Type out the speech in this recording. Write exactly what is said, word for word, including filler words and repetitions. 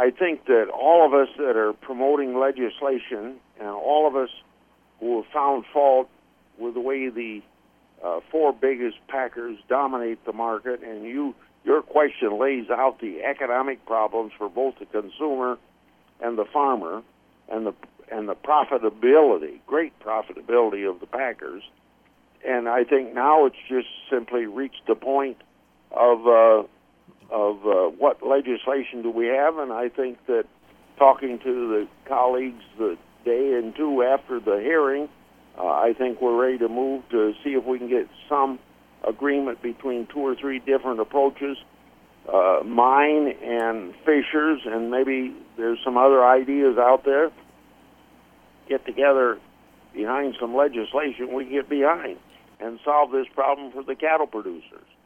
I think that all of us that are promoting legislation and all of us who have found fault with the way the uh, four biggest packers dominate the market, and you your question lays out the economic problems for both the consumer and the farmer, and the and the profitability, great profitability of the packers. And I think now it's just simply reached the point of uh, of uh, what legislation do we have, and I think that talking to the colleagues the day and two after the hearing, uh, I think we're ready to move to see if we can get some agreement between two or three different approaches, uh, mine and Fisher's, and maybe there's some other ideas out there. Get together behind some legislation we can get behind and solve this problem for the cattle producers.